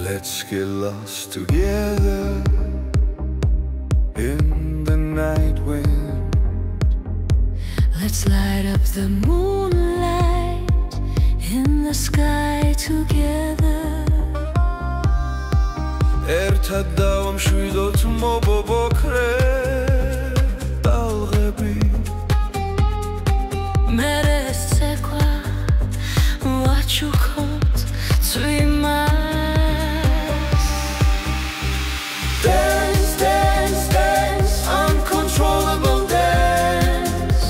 Let's get lost together in the night wind. Let's light up the moonlight in the sky together. ერთად დავამშვიდოთ მობობოქრე ტალღები. მერე ცეკვა ვაჩუქოთ წვიმას. Dance, dance, dance, uncontrollable dance.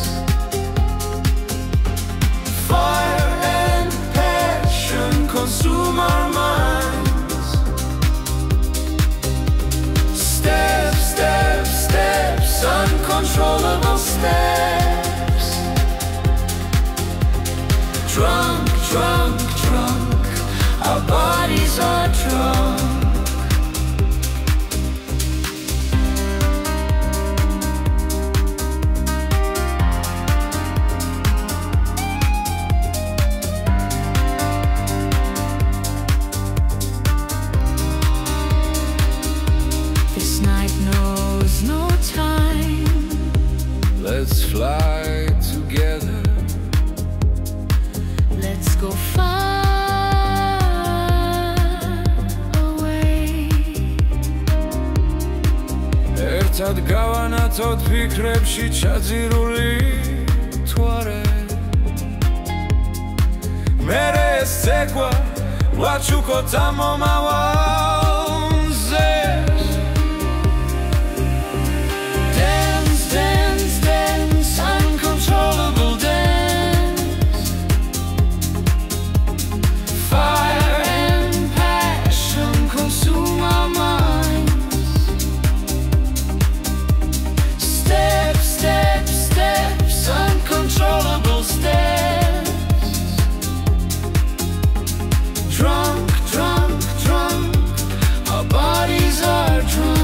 Fire and passion consume our minds. Steps, steps, steps, uncontrollable steps. Drunk, drunk, drunk, our bodies are drunk. This night knows no time. Let's fly together. Let's go far away. ერთად გავანათოთ ფიქრებში ჩაძირული თვარე. მერე ეს ცეკვა ვაჩუქოთ ამ მომავალზე. Dance, dance, dance, uncontrollable dance. Fire and passion consume our minds. Steps, steps, steps, uncontrollable steps. Drunk, drunk, drunk, our bodies are drunk.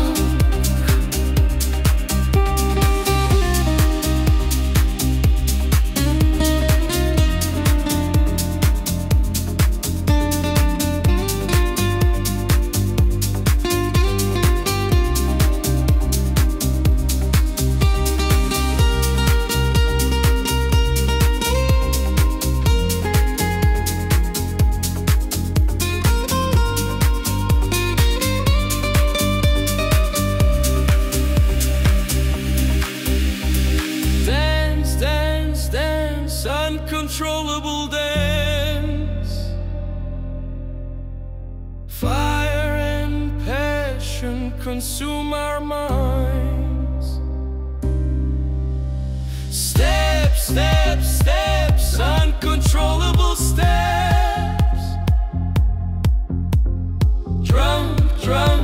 Dance, dance, dance, uncontrollable dance. Fire and passion consume our minds. Steps, steps, steps, uncontrollable steps. Drunk, drunk.